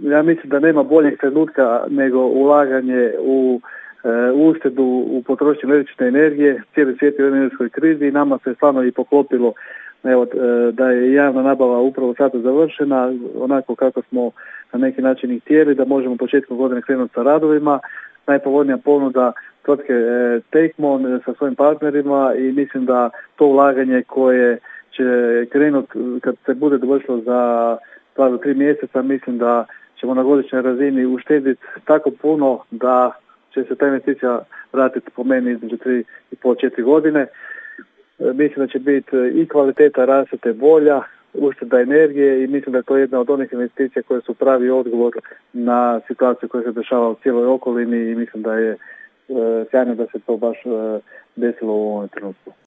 ja mislim da nema boljeg trenutka nego ulaganje u uštedu u potrošnju električne energije. Cijeli svijet je u energetskoj krizi i nama se stvarno i poklopilo da je javna nabava upravo sada završena, onako kako smo na neki način i htjeli, da možemo početkom godine krenuti sa radovima. Najpovoljnija ponuda tvrtke Tecmo sa svojim partnerima i mislim da to ulaganje koje će krenuti kad se bude dovršilo za 2 do 3 mjeseca, mislim da ćemo na godišnjoj razini uštediti tako puno da će se ta investicija vratiti po meni između 3,5-4 godine. Mislim da će biti i kvaliteta rasvjete bolja, ušteda energije i mislim da je to jedna od onih investicija koje su pravi odgovor na situaciju koja se dešava u cijeloj okolini i mislim da je sjajno da se to baš desilo u ovom trenutku.